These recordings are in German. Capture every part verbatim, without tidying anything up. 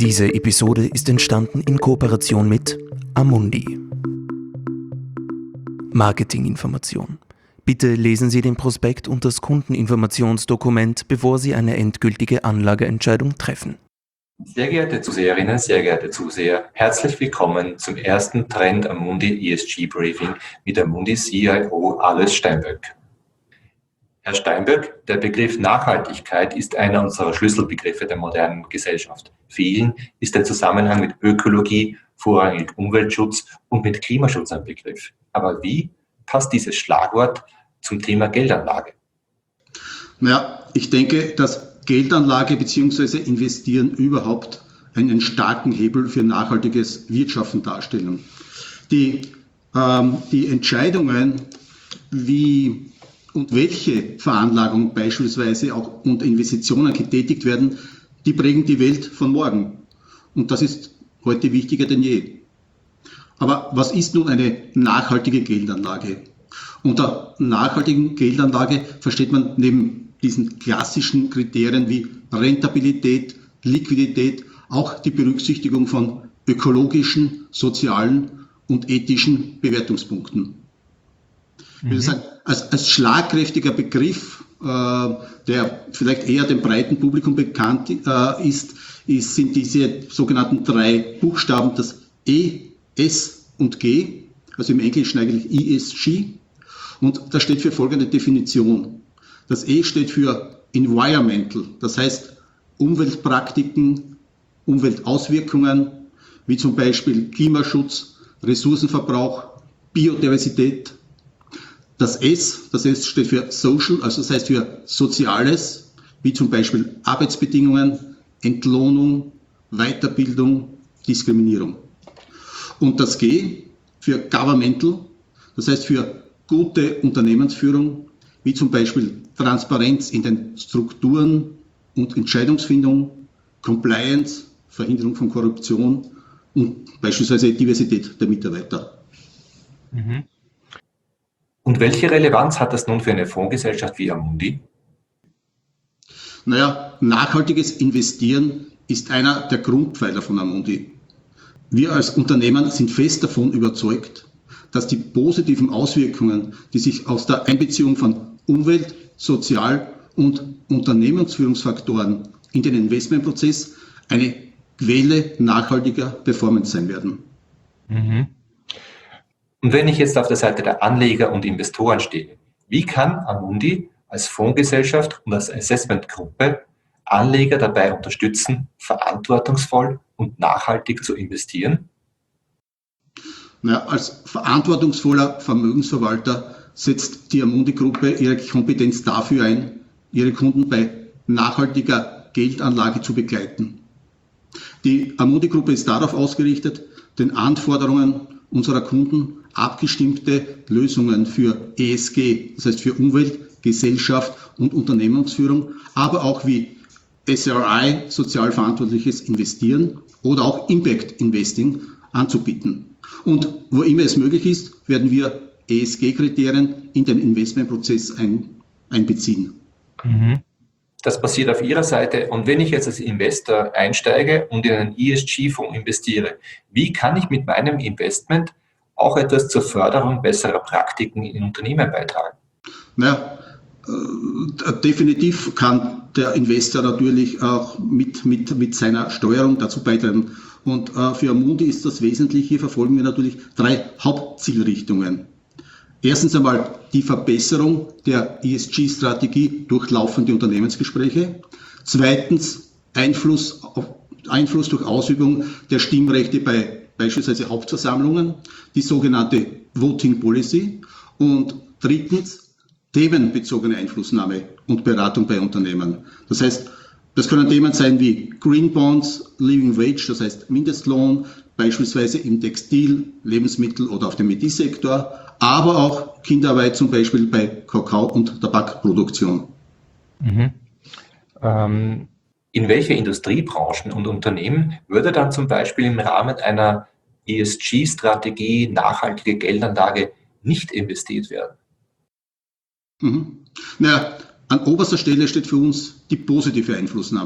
Diese Episode ist entstanden in Kooperation mit Amundi. Marketinginformation. Bitte lesen Sie den Prospekt und das Kundeninformationsdokument, bevor Sie eine endgültige Anlageentscheidung treffen. Sehr geehrte Zuseherinnen, sehr geehrte Zuseher, herzlich willkommen zum ersten Trend Amundi E S G Briefing mit Amundi C I O Alois Steinböck. Herr Steinböck, der Begriff Nachhaltigkeit ist einer unserer Schlüsselbegriffe der modernen Gesellschaft. Vielen ist der Zusammenhang mit Ökologie, vorrangig Umweltschutz und mit Klimaschutz ein Begriff. Aber wie passt dieses Schlagwort zum Thema Geldanlage? Naja, ich denke, dass Geldanlage bzw. Investieren überhaupt einen starken Hebel für nachhaltiges Wirtschaften darstellen. Die, ähm, die Entscheidungen, wie und welche Veranlagungen beispielsweise auch und Investitionen getätigt werden, die prägen die Welt von morgen. Und das ist heute wichtiger denn je. Aber was ist nun eine nachhaltige Geldanlage? Unter nachhaltigen Geldanlage versteht man neben diesen klassischen Kriterien wie Rentabilität, Liquidität auch die Berücksichtigung von ökologischen, sozialen und ethischen Bewertungspunkten. Ich würde sagen, als, als schlagkräftiger Begriff, äh, der vielleicht eher dem breiten Publikum bekannt äh, ist, ist, sind diese sogenannten drei Buchstaben, das E, S und G, also im Englischen eigentlich E S G. Und das steht für folgende Definition. Das E steht für Environmental, das heißt Umweltpraktiken, Umweltauswirkungen, wie zum Beispiel Klimaschutz, Ressourcenverbrauch, Biodiversität. Das S, das S steht für Social, also das heißt für Soziales, wie zum Beispiel Arbeitsbedingungen, Entlohnung, Weiterbildung, Diskriminierung. Und das G für Governmental, das heißt für gute Unternehmensführung, wie zum Beispiel Transparenz in den Strukturen und Entscheidungsfindung, Compliance, Verhinderung von Korruption und beispielsweise Diversität der Mitarbeiter. Mhm. Und welche Relevanz hat das nun für eine Fondsgesellschaft wie Amundi? Naja, nachhaltiges Investieren ist einer der Grundpfeiler von Amundi. Wir als Unternehmen sind fest davon überzeugt, dass die positiven Auswirkungen, die sich aus der Einbeziehung von Umwelt-, Sozial- und Unternehmensführungsfaktoren in den Investmentprozess eine Quelle nachhaltiger Performance sein werden. Mhm. Und wenn ich jetzt auf der Seite der Anleger und Investoren stehe, wie kann Amundi als Fondsgesellschaft und als Assessmentgruppe Anleger dabei unterstützen, verantwortungsvoll und nachhaltig zu investieren? Na, als verantwortungsvoller Vermögensverwalter setzt die Amundi-Gruppe ihre Kompetenz dafür ein, ihre Kunden bei nachhaltiger Geldanlage zu begleiten. Die Amundi-Gruppe ist darauf ausgerichtet, den Anforderungen unserer Kunden abgestimmte Lösungen für E S G, das heißt für Umwelt, Gesellschaft und Unternehmensführung, aber auch wie S R I, sozial verantwortliches Investieren oder auch Impact Investing anzubieten. Und wo immer es möglich ist, werden wir E S G-Kriterien in den Investmentprozess ein, einbeziehen. Mhm. Das passiert auf Ihrer Seite. Und wenn ich jetzt als Investor einsteige und in einen E S G-Fonds investiere, wie kann ich mit meinem Investment auch etwas zur Förderung besserer Praktiken in Unternehmen beitragen? Naja, äh, definitiv kann der Investor natürlich auch mit, mit, mit seiner Steuerung dazu beitragen. Und äh, für Amundi ist das Wesentliche, hier verfolgen wir natürlich drei Hauptzielrichtungen. Erstens einmal die Verbesserung der E S G-Strategie durch laufende Unternehmensgespräche. Zweitens Einfluss, auf, Einfluss durch Ausübung der Stimmrechte bei beispielsweise Hauptversammlungen, die sogenannte Voting Policy. Und drittens themenbezogene Einflussnahme und Beratung bei Unternehmen. Das heißt, das können Themen sein wie Green Bonds, Living Wage, das heißt Mindestlohn, beispielsweise im Textil-, Lebensmittel- oder auf dem Medizinsektor, aber auch Kinderarbeit zum Beispiel bei Kakao- und Tabakproduktion. Mhm. Ähm, in welche Industriebranchen und Unternehmen würde dann zum Beispiel im Rahmen einer E S G-Strategie nachhaltige Geldanlage nicht investiert werden? Mhm. Naja, an oberster Stelle steht für uns die positive Einflussnahme.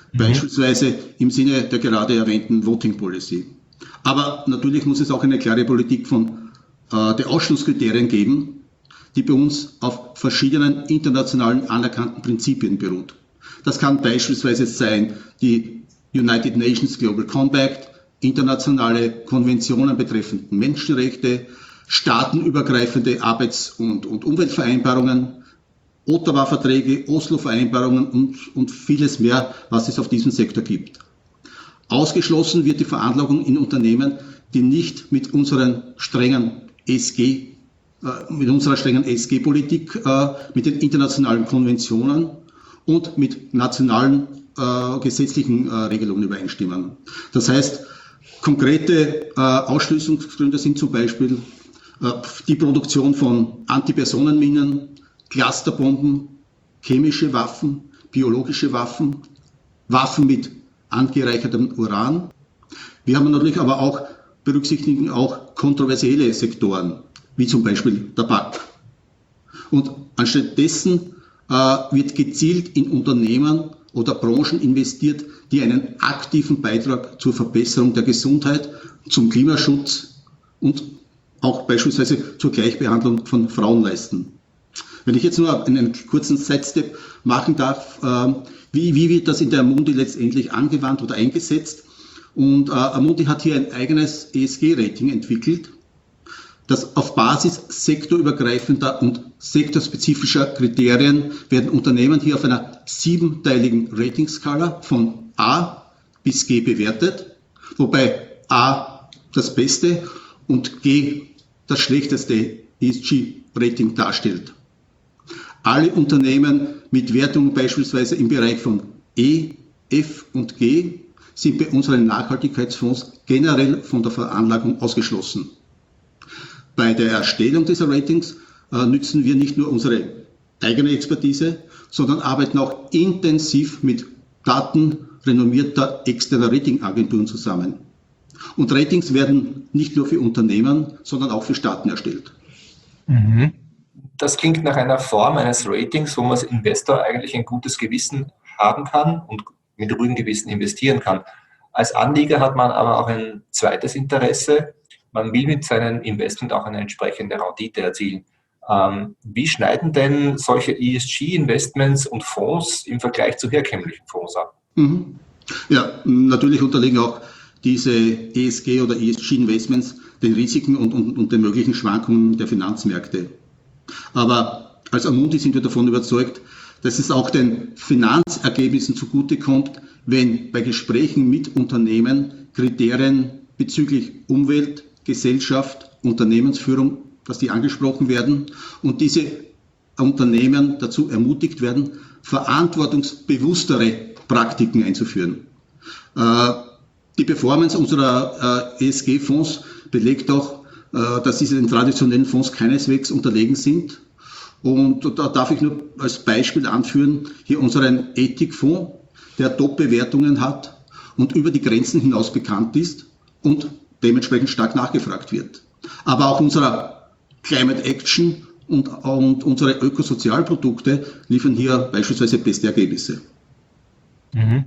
mhm. beispielsweise im Sinne der gerade erwähnten Voting Policy. Aber natürlich muss es auch eine klare Politik von äh, der Ausschlusskriterien geben, die bei uns auf verschiedenen internationalen anerkannten Prinzipien beruht. Das kann beispielsweise sein die United Nations Global Compact, internationale Konventionen betreffend Menschenrechte, staatenübergreifende Arbeits- und, und Umweltvereinbarungen, Ottawa-Verträge, Oslo-Vereinbarungen und, und vieles mehr, was es auf diesem Sektor gibt. Ausgeschlossen wird die Veranlagung in Unternehmen, die nicht mit unseren strengen E S G, äh, mit unserer strengen E S G-Politik, äh, mit den internationalen Konventionen und mit nationalen äh, gesetzlichen äh, Regelungen übereinstimmen. Das heißt, konkrete äh, Ausschließungsgründe sind zum Beispiel äh, die Produktion von Antipersonenminen, Clusterbomben, chemische Waffen, biologische Waffen, Waffen mit angereichertem Uran. Wir haben natürlich aber auch, berücksichtigen auch kontroversielle Sektoren, wie zum Beispiel Tabak. Und anstatt dessen äh, wird gezielt in Unternehmen oder Branchen investiert, die einen aktiven Beitrag zur Verbesserung der Gesundheit, zum Klimaschutz und auch beispielsweise zur Gleichbehandlung von Frauen leisten. Wenn ich jetzt nur einen kurzen Sidestep machen darf, äh, wie, wie wird das in der Amundi letztendlich angewandt oder eingesetzt? Und äh, Amundi hat hier ein eigenes E S G-Rating entwickelt, das auf Basis sektorübergreifender und sektorspezifischer Kriterien werden Unternehmen hier auf einer siebenteiligen Ratingskala von A bis G bewertet, wobei A das beste und G das schlechteste E S G-Rating darstellt. Alle Unternehmen mit Wertungen beispielsweise im Bereich von E, F und G sind bei unseren Nachhaltigkeitsfonds generell von der Veranlagung ausgeschlossen. Bei der Erstellung dieser Ratings äh, nützen wir nicht nur unsere eigene Expertise, sondern arbeiten auch intensiv mit Daten renommierter externer Ratingagenturen zusammen. Und Ratings werden nicht nur für Unternehmen, sondern auch für Staaten erstellt. Mhm. Das klingt nach einer Form eines Ratings, wo man als Investor eigentlich ein gutes Gewissen haben kann und mit ruhigem Gewissen investieren kann. Als Anleger hat man aber auch ein zweites Interesse. Man will mit seinem Investment auch eine entsprechende Rendite erzielen. Ähm, wie schneiden denn solche E S G-Investments und Fonds im Vergleich zu herkömmlichen Fonds ab? Mhm. Ja, natürlich unterliegen auch diese E S G- oder E S G-Investments den Risiken und, und, und den möglichen Schwankungen der Finanzmärkte. Aber als Amundi sind wir davon überzeugt, dass es auch den Finanzergebnissen zugutekommt, wenn bei Gesprächen mit Unternehmen Kriterien bezüglich Umwelt, Gesellschaft, Unternehmensführung, dass die angesprochen werden und diese Unternehmen dazu ermutigt werden, verantwortungsbewusstere Praktiken einzuführen. Die Performance unserer E S G-Fonds belegt auch, dass diese den traditionellen Fonds keineswegs unterlegen sind. Und da darf ich nur als Beispiel anführen, hier unseren Ethikfonds, der Top-Bewertungen hat und über die Grenzen hinaus bekannt ist und dementsprechend stark nachgefragt wird. Aber auch unserer Climate Action und, und unsere Ökosozialprodukte liefern hier beispielsweise beste Ergebnisse. Mhm.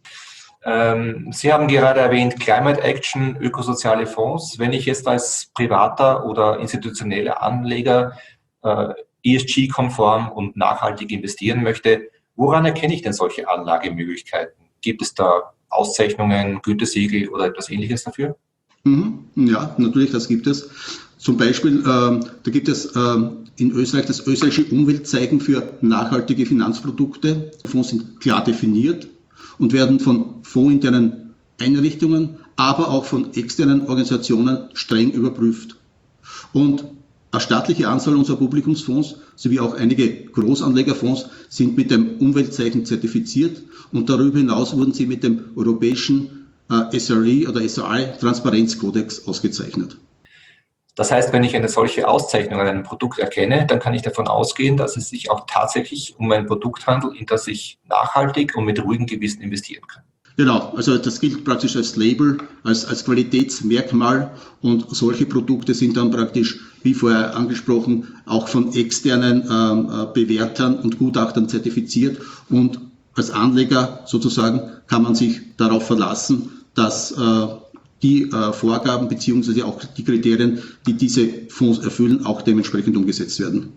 Ähm, Sie haben gerade erwähnt, Climate Action, ökosoziale Fonds. Wenn ich jetzt als privater oder institutioneller Anleger äh, E S G-konform und nachhaltig investieren möchte, woran erkenne ich denn solche Anlagemöglichkeiten? Gibt es da Auszeichnungen, Gütesiegel oder etwas Ähnliches dafür? Mhm, ja, natürlich, das gibt es. Zum Beispiel, äh, da gibt es äh, in Österreich das österreichische Umweltzeichen für nachhaltige Finanzprodukte. Die Fonds sind klar definiert und werden von fondsinternen Einrichtungen, aber auch von externen Organisationen streng überprüft. Und eine staatliche Anzahl unserer Publikumsfonds sowie auch einige Großanlegerfonds sind mit dem Umweltzeichen zertifiziert und darüber hinaus wurden sie mit dem europäischen äh, S R E oder S R I-Transparenzkodex ausgezeichnet. Das heißt, wenn ich eine solche Auszeichnung an einem Produkt erkenne, dann kann ich davon ausgehen, dass es sich auch tatsächlich um ein Produkt handelt, in das ich nachhaltig und mit ruhigem Gewissen investieren kann. Genau, also das gilt praktisch als Label, als, als Qualitätsmerkmal und solche Produkte sind dann praktisch, wie vorher angesprochen, auch von externen ähm, Bewertern und Gutachtern zertifiziert und als Anleger sozusagen kann man sich darauf verlassen, dass äh, die äh, Vorgaben bzw. auch die Kriterien, die diese Fonds erfüllen, auch dementsprechend umgesetzt werden.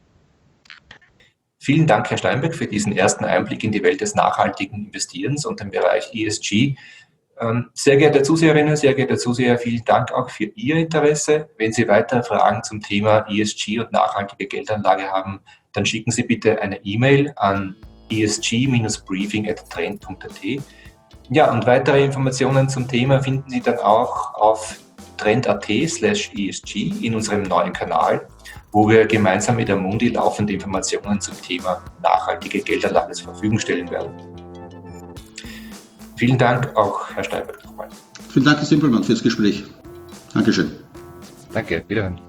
Vielen Dank, Herr Steinböck, für diesen ersten Einblick in die Welt des nachhaltigen Investierens und den Bereich E S G. Sehr geehrte Zuseherinnen, sehr geehrte Zuseher, vielen Dank auch für Ihr Interesse. Wenn Sie weitere Fragen zum Thema E S G und nachhaltige Geldanlage haben, dann schicken Sie bitte eine E-Mail an e s g briefing at trend punkt a t. Ja, und weitere Informationen zum Thema finden Sie dann auch auf trend punkt a t slash e s g in unserem neuen Kanal, wo wir gemeinsam mit Amundi laufende Informationen zum Thema nachhaltige Geldanlage zur Verfügung stellen werden. Vielen Dank auch, Herr Steinböck, nochmal. Vielen Dank, Herr Simpelmann, für das Gespräch. Dankeschön. Danke, wiederhören.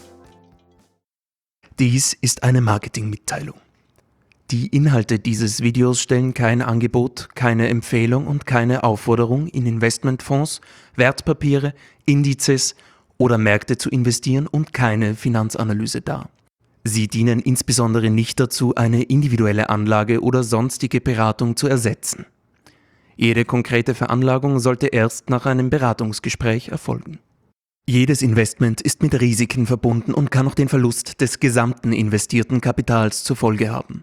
Dies ist eine Marketingmitteilung. Die Inhalte dieses Videos stellen kein Angebot, keine Empfehlung und keine Aufforderung, in Investmentfonds, Wertpapiere, Indizes oder Märkte zu investieren und keine Finanzanalyse dar. Sie dienen insbesondere nicht dazu, eine individuelle Anlage oder sonstige Beratung zu ersetzen. Jede konkrete Veranlagung sollte erst nach einem Beratungsgespräch erfolgen. Jedes Investment ist mit Risiken verbunden und kann auch den Verlust des gesamten investierten Kapitals zur Folge haben.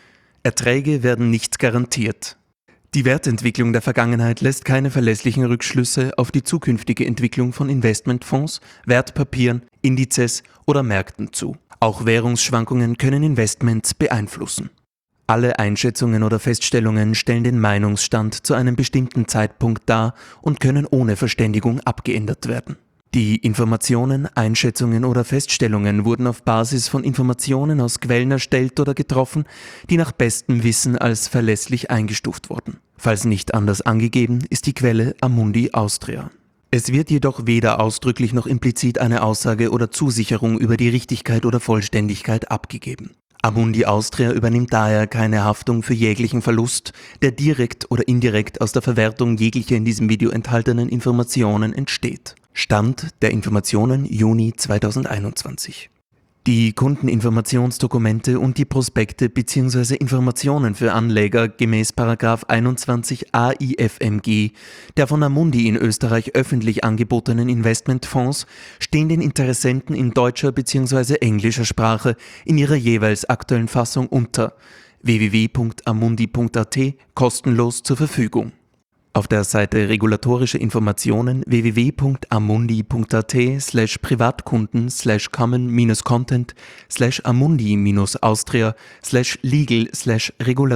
Erträge werden nicht garantiert. Die Wertentwicklung der Vergangenheit lässt keine verlässlichen Rückschlüsse auf die zukünftige Entwicklung von Investmentfonds, Wertpapieren, Indizes oder Märkten zu. Auch Währungsschwankungen können Investments beeinflussen. Alle Einschätzungen oder Feststellungen stellen den Meinungsstand zu einem bestimmten Zeitpunkt dar und können ohne Verständigung abgeändert werden. Die Informationen, Einschätzungen oder Feststellungen wurden auf Basis von Informationen aus Quellen erstellt oder getroffen, die nach bestem Wissen als verlässlich eingestuft wurden. Falls nicht anders angegeben, ist die Quelle Amundi Austria. Es wird jedoch weder ausdrücklich noch implizit eine Aussage oder Zusicherung über die Richtigkeit oder Vollständigkeit abgegeben. Amundi Austria übernimmt daher keine Haftung für jeglichen Verlust, der direkt oder indirekt aus der Verwertung jeglicher in diesem Video enthaltenen Informationen entsteht. Stand der Informationen Juni zweitausendeinundzwanzig. Die Kundeninformationsdokumente und die Prospekte bzw. Informationen für Anleger gemäß Paragraph einundzwanzig A I F M G der von Amundi in Österreich öffentlich angebotenen Investmentfonds stehen den Interessenten in deutscher bzw. englischer Sprache in ihrer jeweils aktuellen Fassung unter w w w punkt amundi punkt a t kostenlos zur Verfügung. Auf der Seite Regulatorische Informationen w w w punkt amundi punkt a t slash privatkunden slash common-content slash amundi-austria slash legal slash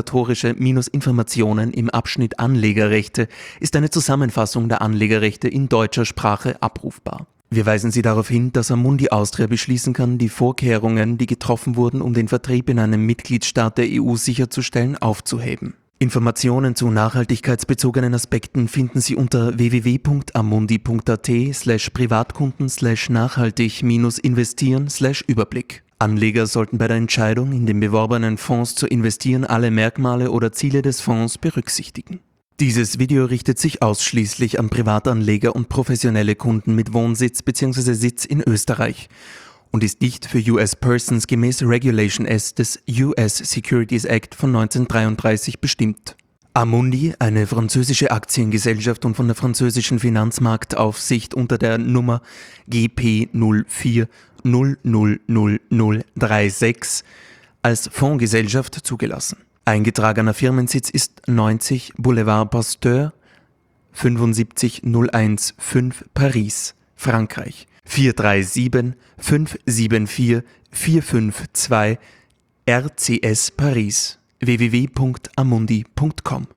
regulatorische-informationen im Abschnitt Anlegerrechte ist eine Zusammenfassung der Anlegerrechte in deutscher Sprache abrufbar. Wir weisen Sie darauf hin, dass Amundi Austria beschließen kann, die Vorkehrungen, die getroffen wurden, um den Vertrieb in einem Mitgliedstaat der E U sicherzustellen, aufzuheben. Informationen zu nachhaltigkeitsbezogenen Aspekten finden Sie unter w w w punkt amundi punkt a t slash privatkunden slash nachhaltig-investieren slash Überblick. Anleger sollten bei der Entscheidung, in den beworbenen Fonds zu investieren, alle Merkmale oder Ziele des Fonds berücksichtigen. Dieses Video richtet sich ausschließlich an Privatanleger und professionelle Kunden mit Wohnsitz bzw. Sitz in Österreich und ist nicht für U S Persons gemäß Regulation S des U S Securities Act von neunzehnhundertdreiunddreißig bestimmt. Amundi, eine französische Aktiengesellschaft und von der französischen Finanzmarktaufsicht unter der Nummer G P null vier null null null null drei sechs als Fondsgesellschaft zugelassen. Eingetragener Firmensitz ist neunzig Boulevard Pasteur fünfundsiebzig null eins fünf Paris, Frankreich. vier drei sieben fünf sieben vier vier fünf zwei R C S Paris w w w punkt amundi punkt com